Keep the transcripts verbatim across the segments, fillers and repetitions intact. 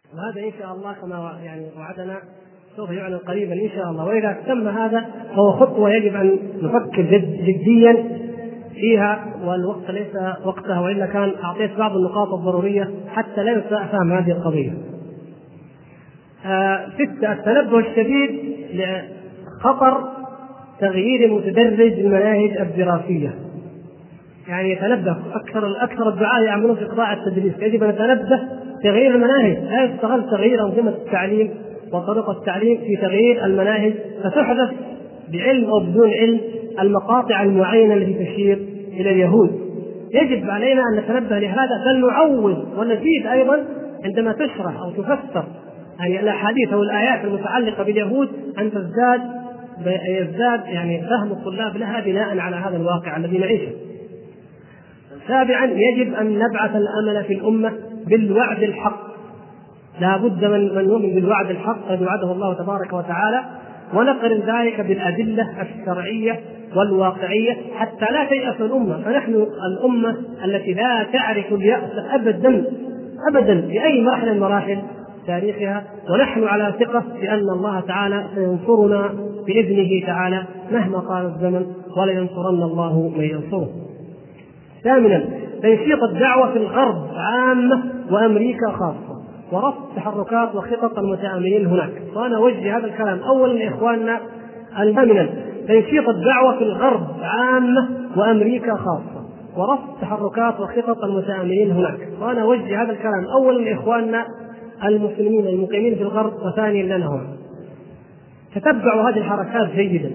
وهذا إن شاء الله كما يعني وعدنا سوف يعلن قريبا إن شاء الله. وإذا تم هذا فهو خطوة يجب أن نفكر جد جديا فيها، والوقت ليس وقتها، وإلا كان أعطيت بعض النقاط الضرورية حتى لا يساء فهم هذه القضية. آه ستة، التنبه الشديد لخطر تغيير متدرج المناهج الدراسية. يعني يتنبه أكثر أكثر الدعاة يعملون في قطاع التدريس، يجب أن نتنبه تغيير المناهج، لا يستغل تغيير أنظمة التعليم وطريقة التعليم في تغيير المناهج فتحدث بعلم أو بدون علم المقاطع المعينة التي تشير إلى اليهود. يجب علينا أن نتنبه لهذا، بل نعوض ونزيد أيضا عندما تشرح أو تفسر يعني الأحاديث أو الآيات المتعلقة باليهود أن تزداد يزداد يعني فهم الطلاب لها بناء على هذا الواقع الذي نعيشه. سابعا، يجب أن نبعث الأمل في الأمة بالوعد الحق. لا بد من من يؤمن بالوعد الحق الذي وعده الله تبارك وتعالى، ونقرن ذلك بالأدلة الشرعية والواقعية حتى لا تيأس الأمة. فنحن الأمة التي لا تعرف اليأس أبدا أبدا في أي مرحلة من مراحل تاريخها، ونحن على ثقة بأن الله تعالى سينصرنا بإذنه تعالى مهما طال الزمن، ولينصرن الله من ينصره. ثامنا، تنشيط الدعوة في الغرب عامة وأمريكا خاصة، ورفض تحركات وخطط المتآمرين هناك. وأنا أوجه هذا الكلام أولا لإخواننا. ثامنا، تنشيط الدعوة في الغرب عامة وأمريكا خاصة، ورفض تحركات وخطط المتآمرين هناك. وأنا أوجه هذا الكلام أولا لإخواننا المسلمين المقيمين في الغرب، وثانيا لنا هنا. تتبعوا هذه الحركات جيدا.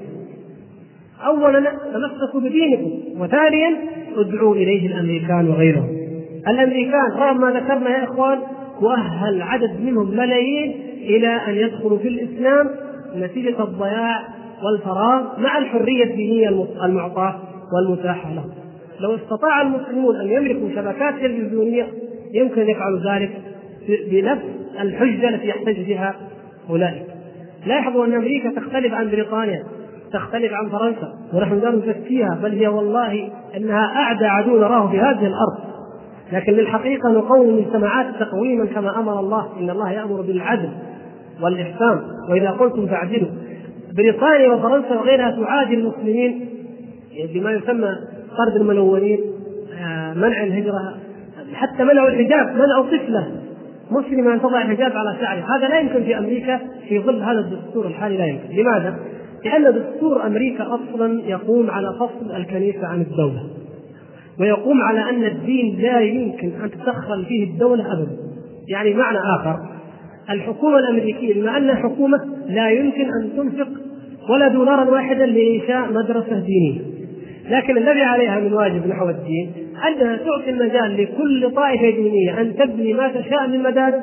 أولا تمسكوا بدينكم، وثانيا ادعوا إليه الأمريكان وغيرهم. الأمريكان رغم ما ذكرنا يا إخوان مؤهل عدد منهم ملايين إلى أن يدخلوا في الإسلام نتيجة الضياع والفراغ مع الحرية الدينية المعطاة والمتاحة لهم. لو استطاع المسلمون أن يملكوا شبكات تلفزيونية يمكن أن يفعلوا ذلك بنفس الحجة التي يحتج بها أولئك. لاحظوا أن أمريكا تختلف عن بريطانيا، تختلف عن فرنسا، ونحن لا نزكيها، بل هي والله أنها أعدى عدو نراه في هذه الأرض. لكن للحقيقة نقوم المجتمعات تقويما كما أمر الله، إن الله يأمر بالعدل والإحسان وإذا قلتم فاعدلوا. بريطانيا وفرنسا وغيرها تعادل المسلمين بما يسمى طرد الملونين، منع الهجرة، حتى منعوا الحجاب، منعوا طفلة مسلمة أن تضع الحجاب على شعرها. هذا لا يمكن في أمريكا في ظل هذا الدستور الحالي، لا يمكن. لماذا؟ لأن دستور أمريكا أصلا يقوم على فصل الكنيسة عن الدولة، ويقوم على أن الدين لا يمكن أن تتدخل فيه الدولة أبدا. يعني معنى آخر، الحكومة الأمريكية بما أنها حكومة لا يمكن أن تنفق ولا دولارا واحدا لإنشاء مدرسة دينية، لكن الذي عليها من واجب نحو الدين أنها تعطي المجال لكل طائفة دينية أن تبني ما تشاء من مدارس،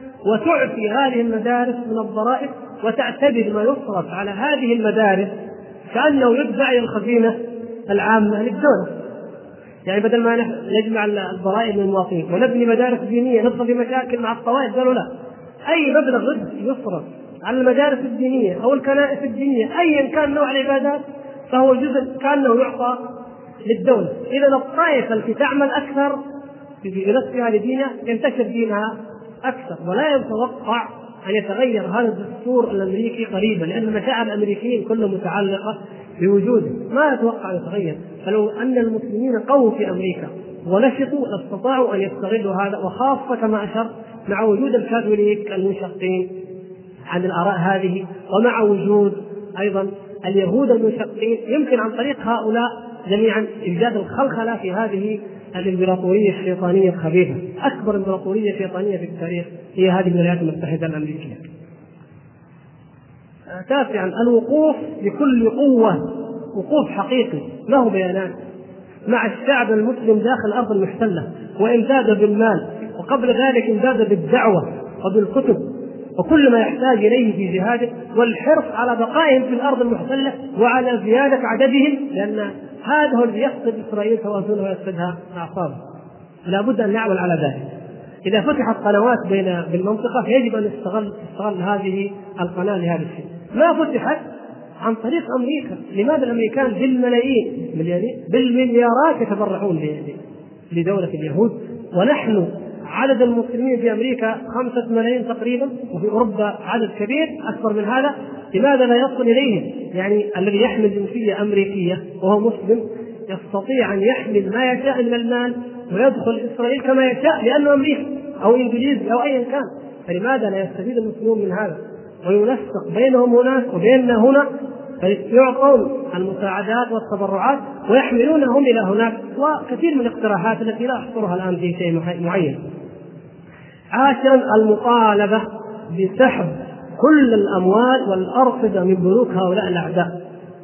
وتعطي هذه المدارس من الضرائب، وتعتبر ما يصرف على هذه المدارس كأنه يدفع إلى الخزينة العامة للدولة. يعني بدل ما نجمع الضرائب من المواطنين ونبني مدارس دينية ندخل في مشاكل مع الطوائف، قالوا لا، أي مبلغ يصرف على المدارس الدينية أو الكنائس الدينية أيا كان نوع العبادات فهو جزء كأنه يعطى للدولة. إذا الطائفة التي تعمل أكثر في نفسها لدينها ينتشر دينها أكثر، ولا يتوقع أن يتغير هذا الدستور الأمريكي قريبا، لأن المشاعر الأمريكيين كلها متعلقة بوجوده، ما يتوقع أن يتغير. فلو أن المسلمين قووا في أمريكا ونشطوا استطاعوا أن يستغلوا هذا، وخاصة كما أشرت مع وجود الكاثوليك المنشقين عن الآراء هذه، ومع وجود أيضا اليهود المنشقين، يمكن عن طريق هؤلاء جميعا إيجاد الخلخلة في هذه الإمبراطورية الشيطانية الخبيثة. أكبر إمبراطورية شيطانية في التاريخ هي هذه الولايات المتحدة الأمريكية. تاسعا، الوقوف بكل قوة، وقوف حقيقي له بيانات مع الشعب المسلم داخل الأرض المحتلة، وإمداده بالمال، وقبل ذلك إمداده بالدعوة وبالكتب وكل ما يحتاج إليه في جهاده، والحرص على بقائهم في الأرض المحتلة وعلى زيادة عددهم، لأن هذا هو الذي يفقد إسرائيل توازنها ويفقدها أعصابها. لا بد أن نعمل على ذلك. إذا فتحت قنوات بين بالمنطقة فيجب أن نستغل تستغل هذه القناة لهذا الشيء. ما فتحت عن طريق أمريكا. لماذا الأمريكان بالملايين بالمليارات يتبرعون لدولة اليهود، ونحن عدد المسلمين في أمريكا خمسة ملايين تقريبا، وفي أوروبا عدد كبير أكبر من هذا، لماذا لا يصل إليهم؟ يعني الذي يحمل جنسية أمريكية وهو مسلم يستطيع أن يحمل ما يشاء من المال ويدخل إسرائيل كما يشاء لأنه أمريكي أو إنجليزي أو أيا كان، فلماذا لا يستفيد المسلمون من هذا وينسق بينهم هناك وبيننا هنا، فيعطون المساعدات والتبرعات ويحملونهم إلى هناك، وكثير من الاقتراحات التي لا أحصرها الآن في شيء معين. عاشرا المطالبة بسحب كل الأموال والأرصدة من بنوك هؤلاء الأعداء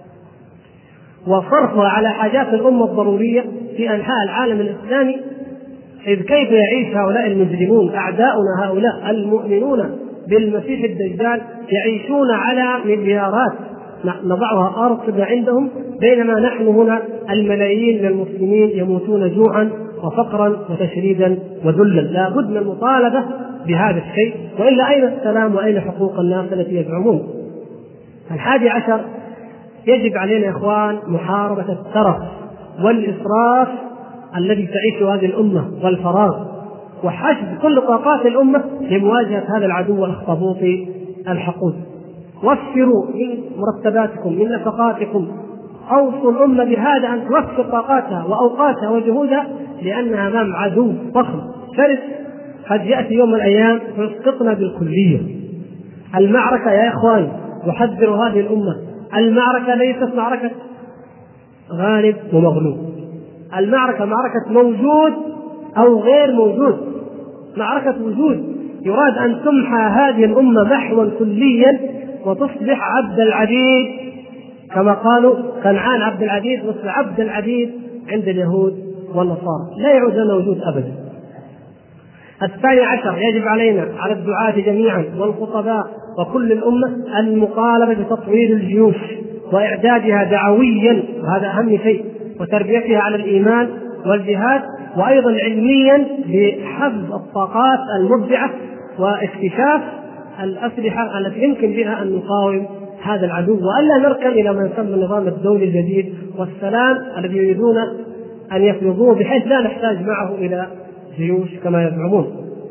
وصرفها على حاجات الأمة الضرورية في أنحاء العالم الإسلامي، إذ كيف يعيش هؤلاء المجرمون أعداؤنا هؤلاء المؤمنون بالمسيح الدجال يعيشون على مليارات نضعها أرصدة عندهم، بينما نحن هنا الملايين من المسلمين يموتون جوعا وفقرا وتشريدا وذلا. لا بد من المطالبة بهذا الشيء، وإلا أين السلام وأين حقوق الناس التي يزعمون؟ الحادي عشر يجب علينا يا إخوان محاربة الترف والإسراف الذي تعيشه هذه الأمة والفراغ، وحشد كل طاقات الأمة لمواجهة هذا العدو الأخطبوطي الحقود. وفروا من مرتباتكم من نفقاتكم، أوصوا الأمة بهذا أن توفر طاقاتها وأوقاتها وجهودها، لأنها أمام عدو ضخم شرس قد يأتي يوم من الأيام ويسقطنا بالكلية. المعركة يا إخواني يحذر هذه الأمة، المعركة ليست معركة غالب ومغلوب، المعركة معركة موجود أو غير موجود، معركة وجود. يراد أن تمحى هذه الأمة محوا كليا وتصبح عبد العبيد، كما قالوا كنعان عبد العبيد، وتصبح عبد العبيد عند اليهود والنصارى، لا يعود لنا وجود أبدا. الثاني عشر يجب علينا على الدعاة جميعا والخطباء وكل الأمة المقالبة بتطوير الجيوش وإعدادها دعويا، وهذا أهم شيء، وتربيتها على الإيمان والجهاد، وأيضا علميا بحفظ الطاقات المبدعة واكتشاف الأسلحة التي يمكن بها أن نقاوم هذا العدو، وألا نركن إلى ما يسمى النظام الدولي الجديد والسلام الذي يريدون أن يفرضوه، بحيث لا نحتاج معه إلى جيوش كما يزعمون.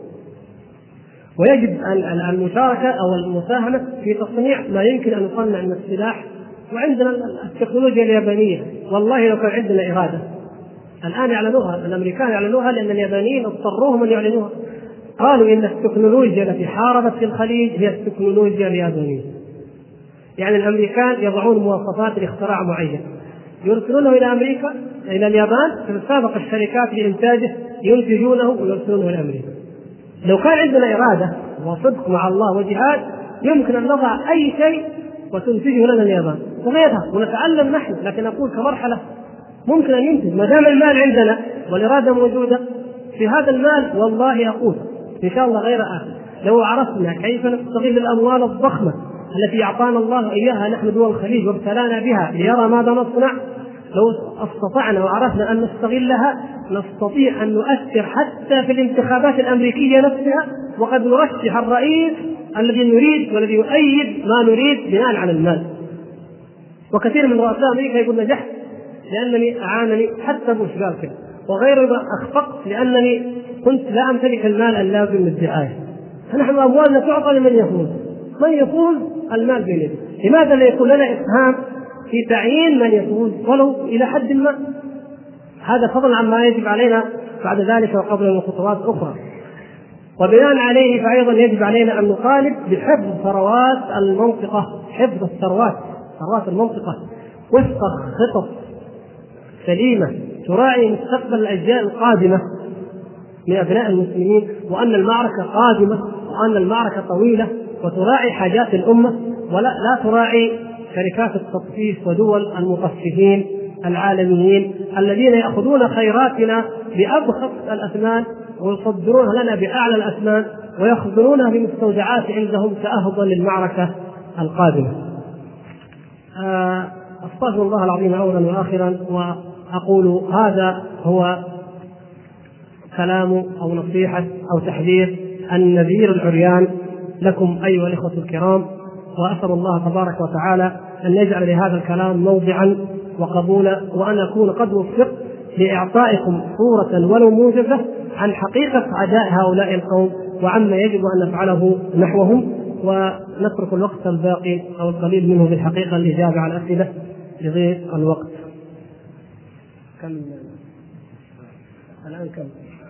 ويجب المشاركة أو المساهمة في تصنيع ما يمكن أن يصنع من السلاح، وعندنا التكنولوجيا اليابانية، والله لو كان عندنا إرادة الآن يعلنوها الأمريكان، يعلنوها لأن اليابانيين اضطروهم أن يعلنوها، قالوا إن التكنولوجيا التي حاربت في الخليج هي التكنولوجيا اليابانية. يعني الأمريكان يضعون مواصفات لاختراع معين يرسلونه إلى أمريكا إلى اليابان، تتسابق الشركات لإنتاجه ينتجونه ويرسلونه إلى أمريكا. لو كان عندنا إرادة وصدق مع الله وجهاد يمكن أن نضع أي شيء وتنتجه لنا اليابان وغيرها ونتعلم نحن، لكن أقول كمرحلة ممكن أن ينتج ما دام المال عندنا والإرادة موجودة. في هذا المال والله أقول إن شاء الله غير آخر، لو عرفنا كيف نستغل الأموال الضخمة التي أعطانا الله إياها نحن دول الخليج وابتلانا بها ليرى ماذا نصنع، لو استطعنا وعرفنا أن نستغلها نستطيع أن نؤثر حتى في الانتخابات الأمريكية نفسها، وقد نرشح الرئيس الذي نريد والذي يؤيد ما نريد بناء على المال. وكثير من رؤساء أمريكا يقول نجحت لأنني أعانني، حتى بوش قال كده، وغيره أخفقت لأنني كنت لا أمتلك المال اللازم للدعاية. فنحن أموالنا تعطى لمن يفوز، من يفوز المال بيده. لماذا لا يكون لنا إسهام في تعيين من يفوز ولو إلى حد ما؟ هذا فضلا عما يجب علينا بعد ذلك وقبل الخطوات أخرى. وبناء عليه فأيضا يجب علينا أن نطالب بحفظ ثروات المنطقة، حفظ الثروات ثروات المنطقة وفق خطط سليمة تراعي مستقبل الأجيال القادمة من أبناء المسلمين، وأن المعركة قادمة وأن المعركة طويلة، وتراعي حاجات الأمة ولا لا تراعي شركات التطفيف ودول المطففين العالميين الذين يأخذون خيراتنا بأبخس الأثمان ويصدرونها لنا بأعلى الأثمان ويخزنونها بمستودعات عندهم تأهبا للمعركة القادمة. أستغفر الله العظيم أولا وآخرا، وأقول هذا هو كلام أو نصيحة أو تحذير النذير العريان لكم أيها الإخوة الكرام، وأسأل الله تبارك وتعالى أن يجعل لهذا الكلام موضعا وقبولا، وأن أكون قد وفقت لإعطائكم صورة ولو موجزة عن حقيقة عداء هؤلاء القوم وعما يجب أن نفعله نحوهم، ونترك الوقت الباقي أو القليل منه بالحقيقة الإجابة على الأسئلة لضيق الوقت. كم الآن كم؟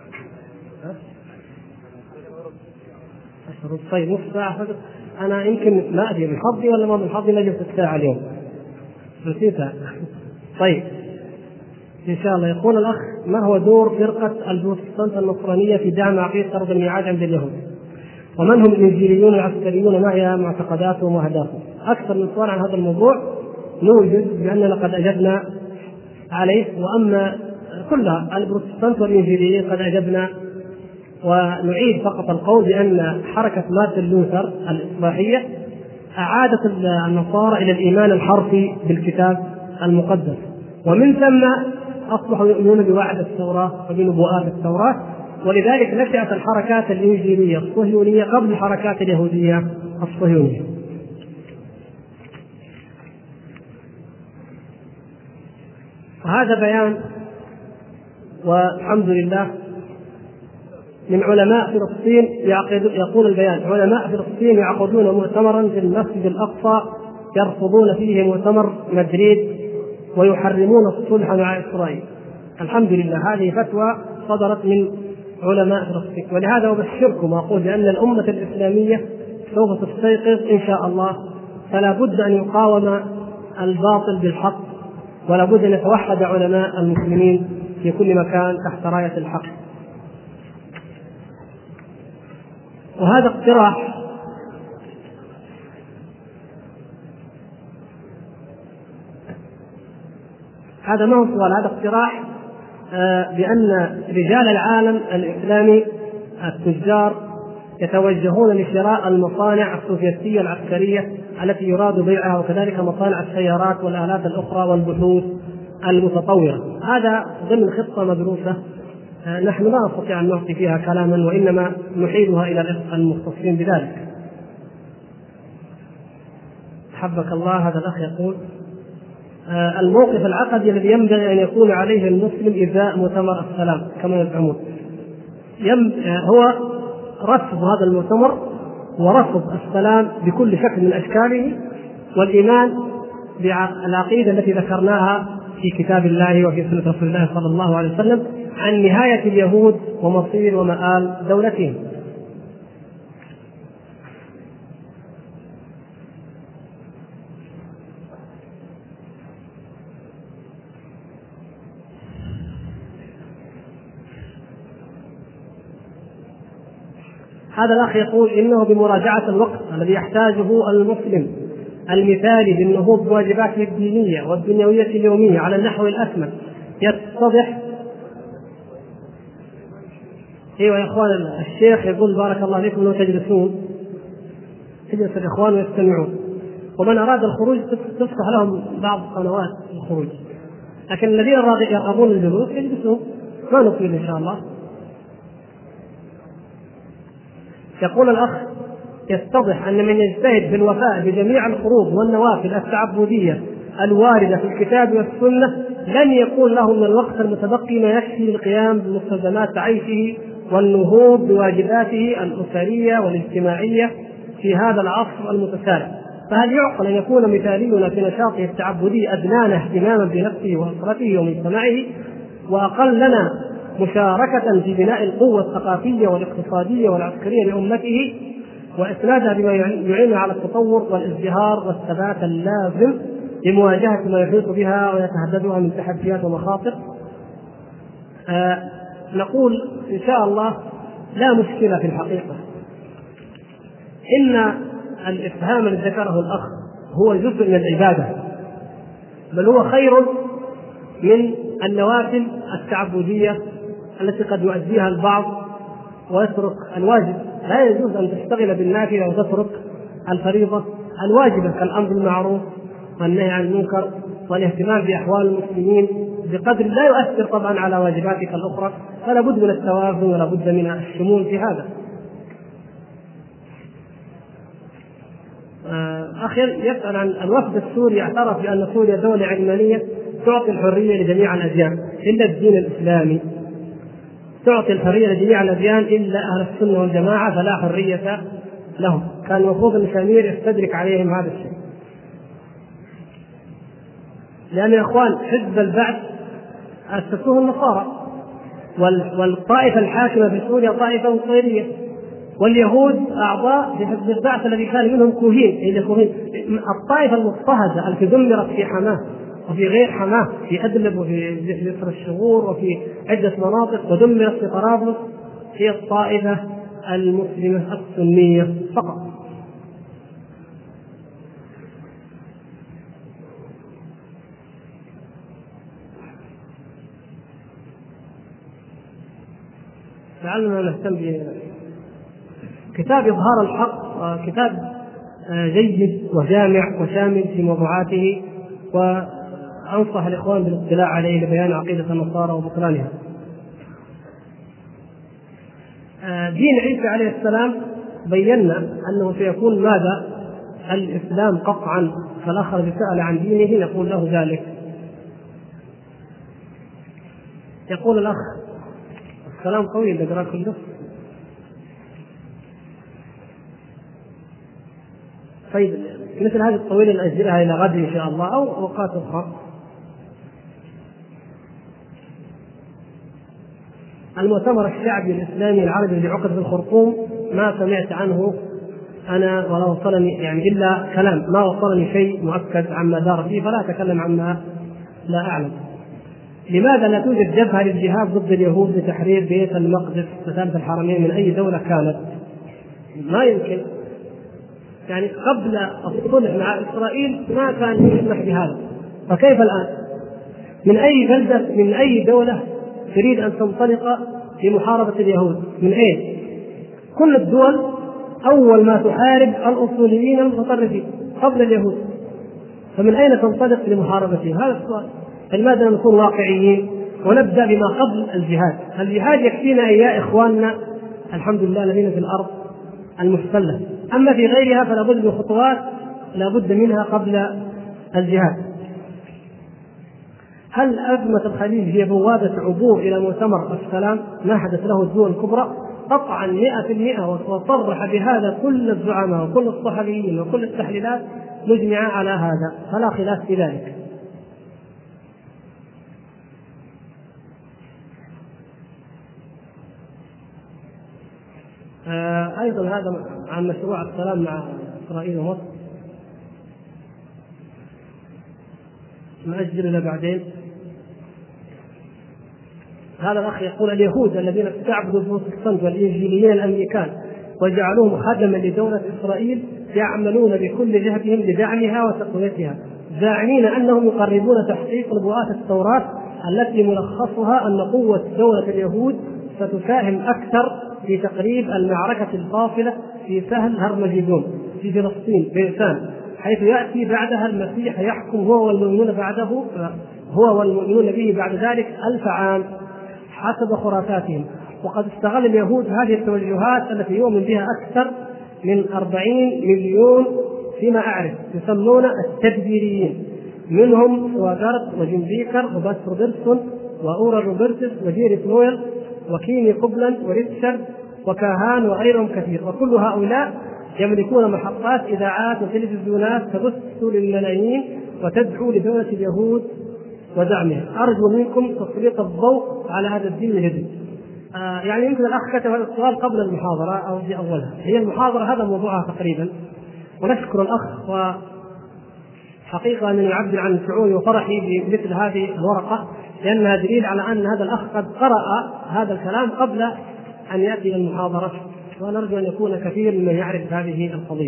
أشهر. طيب نصف ساعة فقط. أنا يمكن ما أدري من حظي ولا ما من حظي نجلس الساعة اليوم، نسيتها. طيب إن شاء الله. يقول الأخ: ما هو دور فرقة البروتستانت النصرانية في دعم عقيدة أرض الميعاد عند اليهود؟ ومن هم الإنجيليون العسكريون معها معتقداتهم وأهدافهم؟ أكثر من سؤال عن هذا الموضوع نوجد بأننا قد أجبنا عليه، وأما كلها البروتستانت والإنجيليين قد أجبنا، ونعيد فقط القول بأن حركة مارتن لوثر الإصلاحية أعادت النصارى إلى الإيمان الحرفي بالكتاب المقدس، ومن ثم أصبحوا يؤمنون بوعد التوراة وبنبوءات التوراة، ولذلك نشأت الحركات الإنجيلية الصهيونية قبل الحركات اليهودية الصهيونية. وهذا بيان والحمد لله من علماء فلسطين يقول البيان: علماء فلسطين يعقدون مؤتمرا في المسجد الأقصى يرفضون فيه مؤتمر مدريد ويحرمون الصلح مع إسرائيل. الحمد لله، هذه فتوى صدرت من علماء فلسطين، ولهذا أبشركم وأقول بأن الأمة الإسلامية سوف تستيقظ إن شاء الله، فلا بد أن يقاوم الباطل بالحق، ولا بد أن يتوحد علماء المسلمين في كل مكان تحت راية الحق. وهذا اقتراح هذا ما هو سؤال، هذا اقتراح بأن رجال العالم الإسلامي التجار يتوجهون لشراء المصانع السوفيتية العسكرية التي يراد بيعها، وكذلك مصانع السيارات والآلات الأخرى والبحوث المتطورة. هذا ضمن خطة مدروسة نحن لا نستطيع أن نعطي فيها كلاما، وإنما نحيلها إلى المختصين بذلك. حبك الله. هذا الأخ يقول: الموقف العقدي الذي ينبغي أن يكون عليه المسلم إزاء مؤتمر السلام كما يزعمون هو رفض هذا المؤتمر ورفض السلام بكل شكل من أشكاله، والإيمان بالعقيدة التي ذكرناها في كتاب الله وفي سنة رسول الله صلى الله عليه وسلم عن نهاية اليهود ومصير ومآل دولتهم. هذا الأخ يقول إنه بمراجعة الوقت الذي يحتاجه المسلم المثالي للنهوض بواجباته الدينية والدنيوية اليومية على النحو الأكمل يتضح. ايوه يا اخوان، الشيخ يقول بارك الله فيكم لو تجلسون، تجلس الاخوان ويستمعون، ومن اراد الخروج تفتح لهم بعض قنوات الخروج، لكن الذين يرغبون الجلوس يجلسون، ما نطيل ان شاء الله. يقول الاخ: يتضح ان من يجتهد في الوفاء بجميع الفروض والنوافل التعبديه الواردة في الكتاب والسنة لن يكون له من الوقت المتبقي ما يكفي للقيام بمستلزمات عيشه والنهوض بواجباته الأسرية والاجتماعية في هذا العصر المتسارع. فهل يعقل أن يكون مثالينا في نشاطه التعبدي أدنانا اهتماما بنفسه وأسرته ومجتمعه، وأقلنا مشاركة في بناء القوة الثقافية والاقتصادية والعسكرية لأمته وإسنادها بما يعين على التطور والازدهار والثبات اللازم لمواجهة ما يحيط بها ويتهددها من تحديات ومخاطر؟ آه نقول إن شاء الله لا مشكلة في الحقيقة، إن الإفهام الذي ذكره الأخ هو جزء من العبادة، بل هو خير من النوافل التعبدية التي قد يؤديها البعض ويترك الواجب. لا يجوز أن تشتغل بالنافلة وتترك الفريضة الواجبة كالأمر بالمعروف والنهي عن المنكر والاهتمام بأحوال المسلمين بقدر لا يؤثر طبعا على واجباتك الأخرى، فلا بد من التوازن ولا بد من الشمول في هذا. أخي يسأل عن الوفد السوري اعترف بأن سوريا دولة علمانية تعطي الحرية لجميع الأديان، إلا الدين الإسلامي، تعطي الحرية لجميع الأديان إلا أهل السنة والجماعة فلا حرية لهم. كان المفروض أن سمير يستدرك عليهم هذا الشيء، لأن يا إخوان حزب البعث أسسوه النصارى، والطائفة الحاكمة في سوريا طائفة نصيرية، واليهود أعضاء في حزب البعث الذي كان منهم كوهين. الطائفة المضطهدة التي دمرت في حماه وفي غير حماه، في أدلب وفي جسر الشغور وفي عدة مناطق، ودمرت في طرابلس، هي الطائفة المسلمة السنية فقط. لعلنا نهتم بكتاب إظهار الحق، كتاب جيد وجامع وشامل في موضوعاته، وأنصح الإخوان بالاطلاع عليه لبيان عقيدة النصارى وبطلانها. دين عيسى عليه السلام بينا أنه سيكون ماذا؟ الإسلام قطعا. فالآخر سأل عن دينه نقول له ذلك. يقول الأخ كلام طويل نقرأ كله. طيب مثل هذه الطويلة نأجلها إلى غد إن شاء الله أو أوقات أخرى. المؤتمر الشعبي الإسلامي العربي الذي عقد في الخرطوم ما سمعت عنه أنا ولا وصلني يعني إلا كلام، ما وصلني شيء مؤكد عما دار فيه، فلا أتكلم عما لا أعلم. لماذا لا توجد جبهة للجهاد ضد اليهود لتحرير بيت المقدس مثابة الحرمين من أي دولة كانت؟ ما يمكن. يعني قبل الصلح مع إسرائيل ما كان يسمح بهذا، فكيف الآن؟ من أي بلدة من أي دولة تريد أن تنطلق في محاربة اليهود؟ من أين؟ كل الدول أول ما تحارب الأصوليين المتطرفين قبل اليهود، فمن أين تنطلق لمحاربتهم؟ هذا السؤال. لماذا نكون واقعيين ونبدأ بما قبل الجهاد؟ الجهاد يكفينا يا إخواننا الحمد لله الذين في الأرض المحتلة، أما في غيرها فلا بد من خطوات لا بد منها قبل الجهاد. هل أزمة الخليج هي بوابة عبور إلى مؤتمر السلام مهدت له الدول الكبرى؟ قطعا مئة في المئة، وصرح بهذا كل الزعماء وكل الصحفيين وكل التحليلات مجمعة على هذا، فلا خلاف في ذلك. آه أيضا هذا عن مشروع السلام مع إسرائيل ومصر، نأجل إلى بعدين. هذا الأخ يقول اليهود الذين استعبدوا البروتستانت والإنجيليين الأمريكان وجعلوهم خدما لدولة إسرائيل يعملون بكل جهدهم لدعمها وتقويتها، زاعمين أنهم يقربون تحقيق نبوءات التوراة التي ملخصها أن قوة دولة اليهود ستساهم أكثر في تقريب المعركة الفاصلة في سهل هرمجدون في فلسطين بإنسان، حيث يأتي بعدها المسيح يحكم هو والمؤمنون بعده هو والمؤمنون به بعد ذلك ألف عام حسب خرافاتهم. وقد استغل اليهود هذه التوجهات التي يؤمن بها أكثر من أربعين مليون فيما أعرف يسمون التدبيريين، منهم سواغارت وجنبيكر وباس روبرتسون وأورا روبرتس وجيري نويل وكيني كوبلاند وريتشارد وكاهان وغيرهم كثير، وكل هؤلاء يملكون محطات إذاعات وتلفزيونات تبث للملايين وتدعو لدولة اليهود ودعمها. أرجو منكم تسليط الضوء على هذا الدين الجديد. آه يعني يمكن الأخ كتب هذا السؤال قبل المحاضرة أو في أولها، هي المحاضرة هذا موضوعها تقريبا، ونشكر الأخ وحقيقة أنني أعبر عن شعوري وفرحي بمثل هذه الورقة، لأنها دليل على أن هذا الأخ قد قرأ هذا الكلام قبل أن يأتي إلى المحاضرة، ونرجو أن يكون كثير ممن يعرف هذه القضية.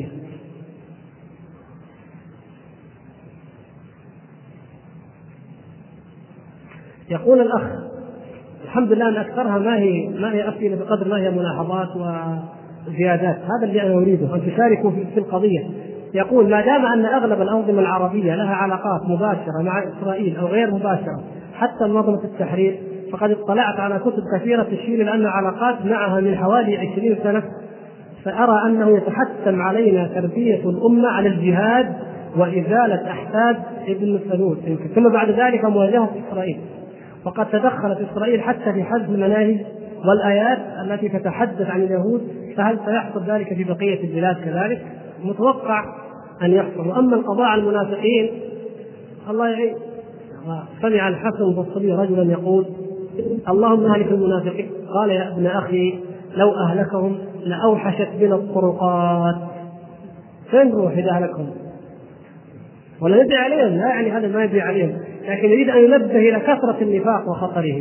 يقول الأخ الحمد لله أن أكثرها ما هي ما هي أسئلة بقدر ما هي ملاحظات وزيادات، هذا اللي أنا أريده أن تشاركوا في القضية. يقول ما دام أن أغلب الأنظمة العربية لها علاقات مباشرة مع إسرائيل أو غير مباشرة حتى منظمة التحرير، فقد اطلعت على كتب كثيرة تشير إلى أن علاقات معها من حوالي عشرين سنة، فأرى أنه يتحتم علينا تربية الأمة على الجهاد وإزالة أحفاد ابن سلول ثم بعد ذلك مواجهة إسرائيل. وقد تدخلت إسرائيل حتى في حذف المناهج والآيات التي تتحدث عن اليهود، فهل سيحصل ذلك في بقية البلاد كذلك؟ متوقع أن يحصل. وأما القضاء على المنافقين الله يعين. سمع الحسن البصري رجلا يقول: اللهم اهلك المنافقين. قال: يا ابن أخي لو أهلكهم لأوحشت بنا الطرقات. فين نروح إذا أهلكهم؟ ولا ندعي عليهم؟ لا يعني هذا ما يدعي عليهم، لكن يريد أن ينبه إلى كثرة النفاق وخطره.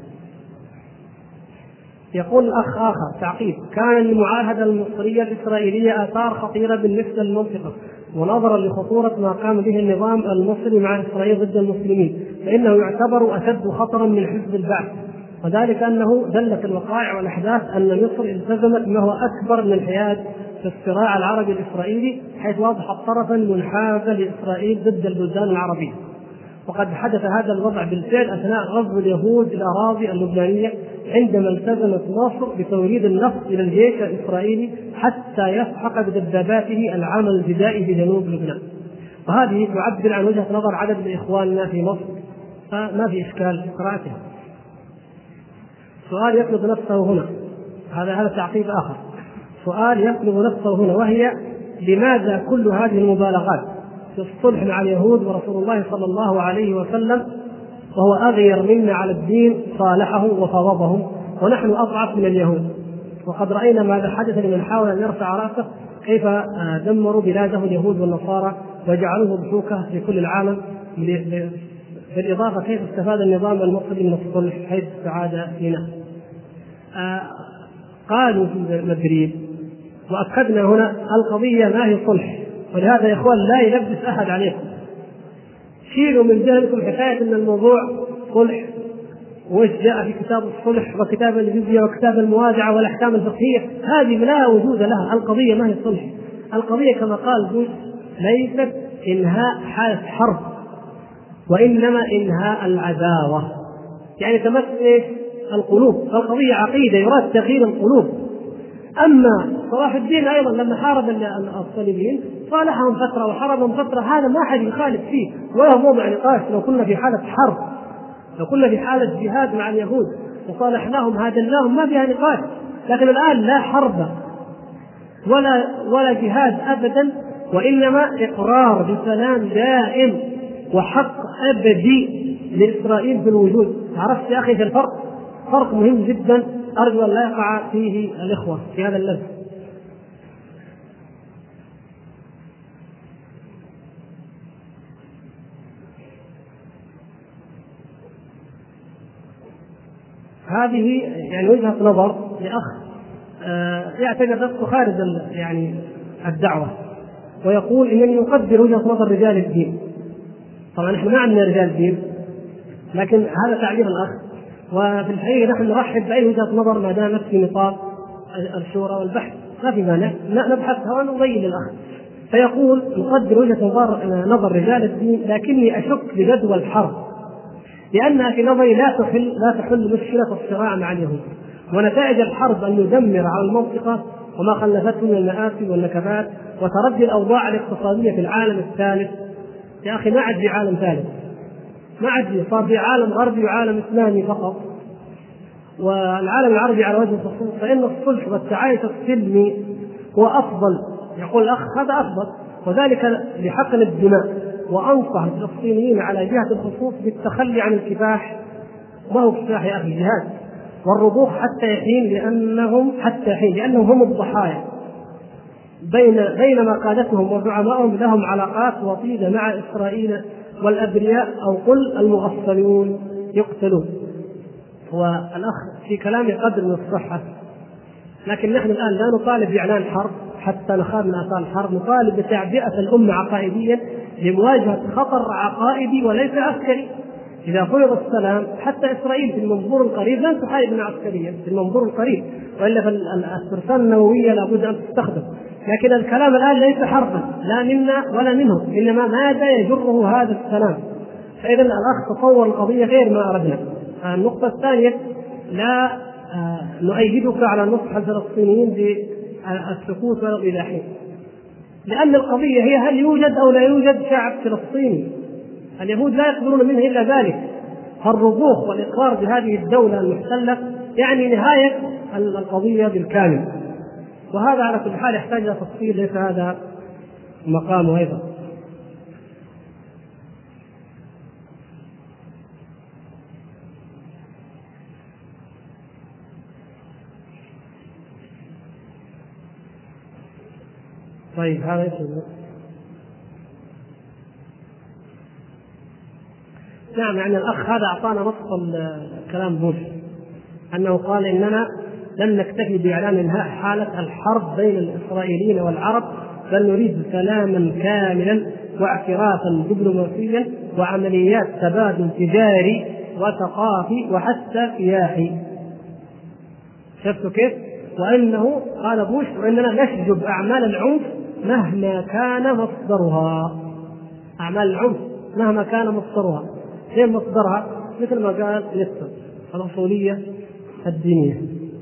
يقول الأخ آخر تعقيب: كان المعاهدة المصرية الإسرائيلية آثار خطيرة بالنسبة للمنطقة، ونظرا لخطورة ما قام به النظام المصري مع إسرائيل ضد المسلمين، فإنه يعتبر أشد خطرا من حزب البعث، وذلك أنه دلت الوقائع والأحداث أن مصر التزمت ما هو أكبر من الحياد في الصراع العربي الإسرائيلي، حيث وضحت طرفا منحازا لإسرائيل ضد البلدان العربية. وقد حدث هذا الوضع بالفعل أثناء غزو اليهود الأراضي اللبنانية، عندما التزمت مصر بتوريد النفط إلى الجيش الإسرائيلي حتى يسحق بدباباته العمل الفدائي في جنوب لبنان. وهذه تعبر عن وجهة نظر عدد من إخواننا في مصر، فما في إشكال في قراءتها. سؤال يطلب نفسه هنا، هذا هذا تعقيب آخر. سؤال يطلب نفسه هنا، وهي: لماذا كل هذه المبالغات في الصلح مع اليهود ورسول الله صلى الله عليه وسلم وهو أغير منا على الدين صالحهم وفاوضهم، ونحن أضعف من اليهود؟ وقد رأينا ماذا حدث لمن حاول أن يرفع رأسه، كيف دمروا بلاده اليهود والنصارى وجعلوه ضحوكة في كل العالم. بالإضافة كيف استفاد النظام المصري من الصلح حيث استعاد فينا. آه قالوا في مدريد، وأكدنا هنا: القضية ما هي صلح، ولهذا يا إخوان لا يلبس أحد عليكم. شيلوا من ذهنكم حكاية أن الموضوع صلح، وإيش جاء في كتاب الصلح وكتاب الجزية وكتاب الموادعة والأحكام الفقهية، هذه لا وجود لها. القضية ما هي صلح، القضية كما قال بوش ليست إنهاء حالة حرب، وإنما إنهاء العداوة، يعني تمس القلوب. القضية عقيدة، يراد تغيير القلوب. أما صلاح الدين أيضا لما حارب الصليبيين صالحهم فترة وحربهم فترة، هذا ما حد يخالف فيه ولا موضع نقاش. لو كنا في حالة حرب، لو كنا في حالة جهاد مع اليهود وصالحناهم هادناهم ما فيها نقاش، لكن الآن لا حرب ولا ولا جهاد أبدا، وإنما إقرار بسلام دائم وحق أبدي لإسرائيل في الوجود. عرفت يا أخي في الفرق؟ فرق مهم جدا، أرجو أن لا يقع فيه الإخوة في هذا اللبس. هذه يعني وجهة نظر لأخ يعتبر نفسه خارج يعني الدعوة، ويقول إنني أقدر وجهة نظر رجال الدين. طبعا نحن ما عندنا رجال دين، لكن هذا تعبير الأخ، وفي الحقيقة نحن نرحب بأي وجهة نظر ما دامت في نطاق الشورى والبحث، ما في مانع نبحثها ونبين للأخ. فيقول: نقدر وجهة نظر نظر رجال الدين، لكني أشك بجدوى الحرب، لأنها في نظري لا تحل لا تحل مشكلة الصراع مع اليهود، ونتائج الحرب أن يدمر على المنطقة وما خلفته من المآسي والنكبات وتردي الأوضاع الاقتصادية في العالم الثالث. يا أخي ما عاد في عالم ثالث، ما عاد، صار في عالم غربي وعالم إسلامي فقط، والعالم العربي على وجه الخصوص، فإن الصلح والتعايش السلمي هو أفضل. يقول الأخ هذا أفضل، وذلك لحقن الدماء. وأنصح الفلسطينيين على جهة الخصوص بالتخلي عن الكفاح، ما هو كفاح يا أخي، جهاد والرضوخ حتى حين، لأنهم حتى حين لأنهم هم الضحايا، بين بينما قادتهم وزعمائهم لهم علاقات وطيدة مع إسرائيل، والأبرياء أو قل المغفلون يقتلون. والأخ في كلامه قدر من الصحة، لكن نحن الآن لا نطالب بإعلان حرب حتى نخاف من آثار الحرب، نطالب بتعبئة الأمة عقائديا لمواجهة خطر عقائدي وليس عسكري. إذا فرض السلام حتى إسرائيل في المنظور القريب لن تحاربنا عسكريا في المنظور القريب، وإلا فالفرسان النووية لابد أن تستخدم. لكن الكلام الآن ليس حربا لا منا ولا منهم، إنما ماذا يجره هذا السلام. فإذا الأخ تصور القضية غير ما أردنا. النقطة الثانية: لا نؤيدك على نصح الفلسطينيين بالسكوت ولا الإلحاد، لأن القضية هي هل يوجد أو لا يوجد شعب فلسطيني. اليهود لا يقبلون منه إلا ذلك، فالرضوخ والإقرار بهذه الدولة المحتلة يعني نهاية القضية بالكامل. وهذا على كل حال يحتاج إلى تفصيل، ليس هذا مقامه أيضا. طيب هذا يسمى. نعم، يعني الأخ هذا أعطانا نص الكلام بوش، أنه قال إننا لن نكتفي بإعلان انهاء حالة الحرب بين الإسرائيليين والعرب، بل نريد سلاما كاملا واعترافا دبلوماسيا وعمليات تبادل تجاري وثقافي وحتى سياحي. شفتوا كيف؟ وإنه قال بوش وإننا نشجب أعمال العنف مهما كان مصدرها. أعمال العنف مهما كان مصدرها. فين مصدرها؟ مثل ما قال نفسه الأصولية الدينية.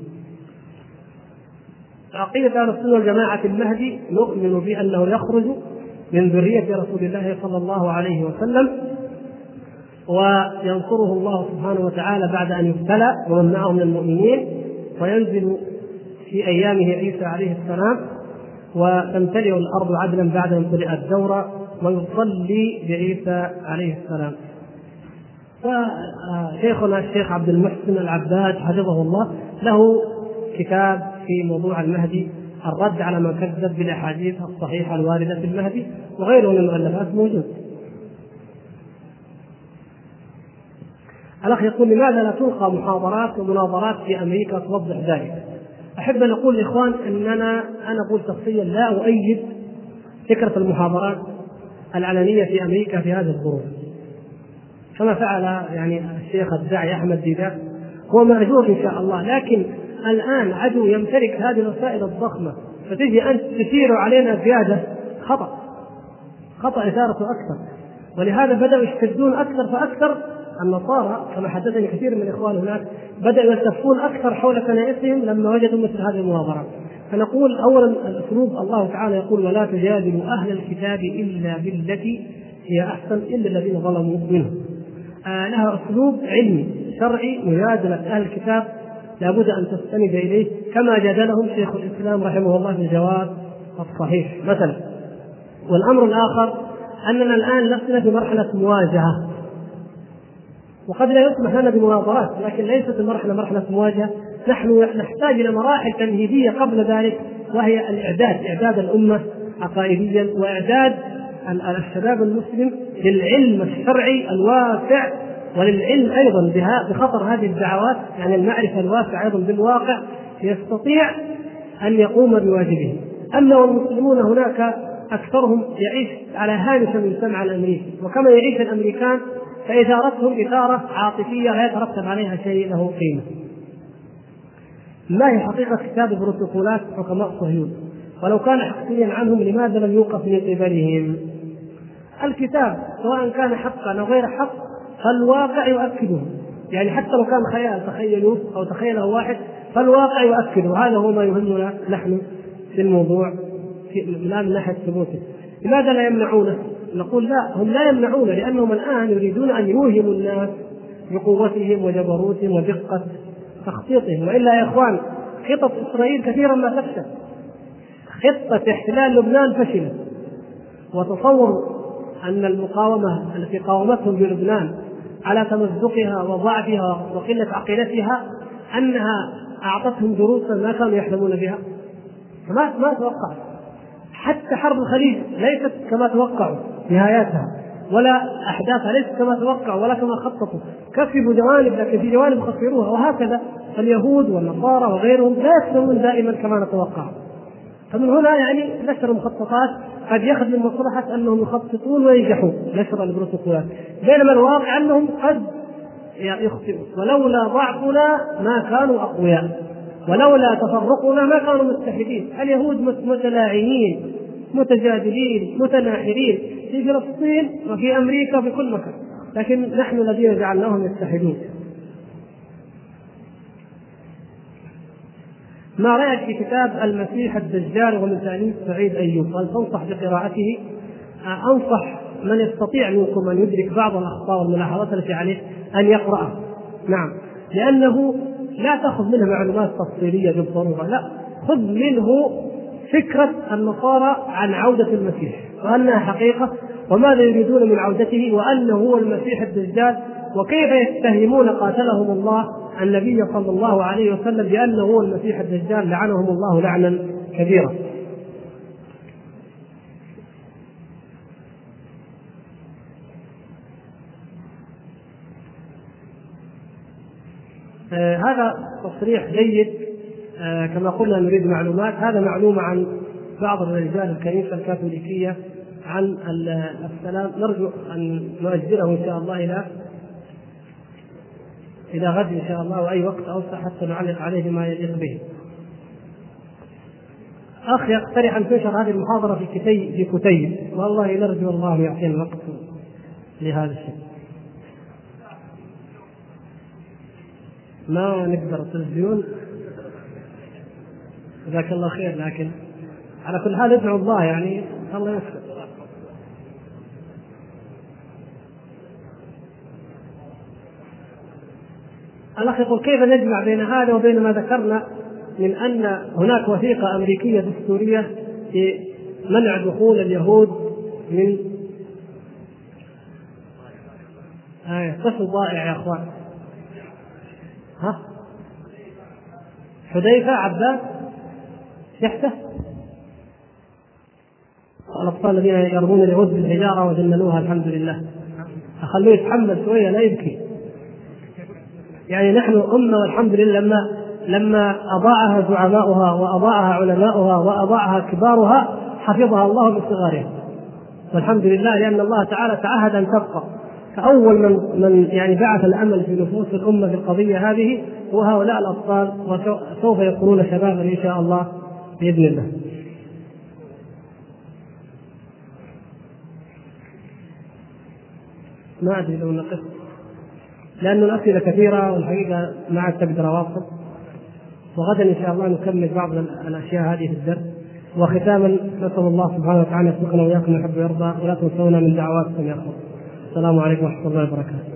عقيدة أهل السنة والجماعة المهدي نؤمن بأنه يخرج من ذرية رسول الله صلى الله عليه وسلم، وينصره الله سبحانه وتعالى بعد أن يبتلى ومن معه من المؤمنين، وينزل في أيامه عيسى عليه السلام، وتمتلئ الأرض عدلا بعد أن امتلئت دورا، ويصلي بعيسى عليه السلام. وشيخنا الشيخ عبد المحسن العباد حفظه الله له كتاب في موضوع المهدي، الرد على من كذب بالاحاديث الصحيحه الوارده في المهدي، وغيره من المؤلفات موجود. الاخ يقول لماذا لا تلقى محاضرات ومناظرات في امريكا توضح ذلك؟ احب ان اقول للاخوان اننا انا اقول شخصيا لا اؤيد فكره المحاضرات العلنيه في امريكا في هذه الظروف، كما فعل يعني الشيخ الداعي احمد ديدات، هو ماجور ان شاء الله، لكن الآن عدو يمتلك هذه الوسائل الضخمة، فتجي أنت تثير علينا زيادة خطأ خطأ إثارته أكثر. ولهذا بدأوا يشتدون أكثر فأكثر. النصارى كما حدثني كثير من الإخوان هناك بدأوا يلتفون أكثر حول كنائسهم لما وجدوا مثل هذه المناظرات. فنقول أولا الأسلوب، الله تعالى يقول ولا تجادلوا أهل الكتاب إلا بالتي هي أحسن إلا الذين ظلموا منهم. آه لها أسلوب علمي شرعي. مجادلة أهل الكتاب لابد أن تستند إليه كما جادلهم شيخ الإسلام رحمه الله في الجواب الصحيح مثلا. والأمر الآخر أننا الآن لسنا في مرحلة مواجهة، وقد لا يسمح لنا بمناظرات، لكن ليست المرحلة مرحلة مواجهة. نحن نحتاج إلى مراحل تمهيدية قبل ذلك، وهي الإعداد، إعداد الأمة عقائديا، وإعداد الشباب المسلم للعلم الشرعي الواسع، وللعلم أيضا بخطر هذه الدعوات، يعني المعرفة الواسعة أيضا بالواقع، يستطيع أن يقوم بواجبه. أما والمسلمون هناك أكثرهم يعيش على هامش المجتمع الأمريكي، وكما يعيش الأمريكان، فإثارتهم إثارة عاطفية لا يترتب عليها شيء له قيمة. ما هي حقيقة كتاب بروتوكولات حكماء صهيون؟ ولو كان حقيقيا عنهم لماذا لم يوقف من قبلهم؟ الكتاب سواء كان حقا أو غير حق فالواقع يؤكده، يعني حتى لو كان خيال تخيلوه أو تخيله واحد فالواقع يؤكده. هذا هو ما يهمنا نحن في الموضوع، لا من ناحية ثبوته. لماذا لا يمنعونه؟ نقول لا، هم لا يمنعون لأنهم الآن يريدون أن يوهموا الناس بقوتهم وجبروتهم ودقة تخطيطهم. وإلا يا إخوان خطط إسرائيل كثيرا ما تفشل. خطة احتلال لبنان فشلت، وتصور أن المقاومة التي قاومتهم بلبنان على تمزقها وضعفها وقلة عقيدتها أنها أعطتهم دروسا ما كانوا يحلمون بها، فما ما توقعوا. حتى حرب الخليج ليست كما توقعوا نهاياتها، ولا أحداثها ليست كما توقعوا ولا كما خططوا. كسبوا جوانب لكن في جوانب خسروها، وهكذا فاليهود والنصارى وغيرهم لا يكسبون دائما كما نتوقع. فمن هنا يعني نشر مخططات قد يخدم مصلحة أنهم يخططون وينجحون نشر البروتوكولات، بينما الواقع أنهم قد يخطئون. ولولا ضعفنا ما كانوا أقوياء، ولولا تفرقنا ما كانوا متحدين. اليهود متلاعنين متجادلين متناحرين في فلسطين وفي أمريكا وفي كل مكان، لكن نحن الذين جعلناهم يتحدون. ما رأيك في كتاب المسيح الدجال ومن تأليف سعيد أيوب؟ هل تنصح بقراءته؟ أنصح من يستطيع منكم أن يدرك بعض الأخطاء والملاحظات التي عليه أن يقرأها. نعم، لأنه لا تأخذ منه معلومات تفصيلية بالضرورة، لا، خذ منه فكرة النصارى عن عودة المسيح وأنها حقيقة، وماذا يريدون من عودته، وأنه هو المسيح الدجال، وكيف يتهمون قاتلهم الله النبي صلى الله عليه وسلم بأنه هو المسيح الدجال، لعنهم الله لعنا كبيرا. آه هذا تصريح جيد. آه كما قلنا نريد معلومات. هذا معلومة عن بعض الرجال الكنيسة الكاثوليكية عن السلام، نرجو أن نؤجله إن شاء الله إلى إلى غد إن شاء الله، وأي وقت أوسع حتى نعلق عليه بما يليق به. أخ يقترح أن تنشر هذه المحاضرة في كتيب في كتيب، والله نرجو الله يعطينا الوقت لهذا الشيء. ما نقدر التلفزيون، جزاك الله خير، لكن على كل حال ادعو الله يعني الله يسر. الأخ يقول كيف نجمع بين هذا وبين ما ذكرنا من أن هناك وثيقة أمريكية دستورية في منع دخول اليهود من آية طفل ضائع يا أخوان. ها حذيفة عباس يحته الأطفال الذين يرمون اليهود بالحجارة وجننوها الحمد لله، أخلوه يتحمل شوية لا يبكي. يعني نحن أمة والحمد لله لما لما أضاعها زعماؤها وأضاعها علماؤها وأضاعها كبارها حفظها الله من صغارها، والحمد لله، لأن الله تعالى تعهد أن تبقى. فأول من من يعني بعث الأمل في نفوس الأمة في القضية هذه هو هؤلاء الأطفال، وسوف يكونون شبابا إن شاء الله بإذن الله. ما أدري لو نقص، لأن الأسئلة كثيرة والحقيقة ما عاد تقدر أواصل، وغدا إن شاء الله نكمل بعض الأشياء هذه في الدرس. وختاما نسأل الله سبحانه وتعالى يسبقنا وإياكم يحب ويرضى، ولا تنسونا من دعواتكم يا أخوة. السلام عليكم ورحمة الله وبركاته.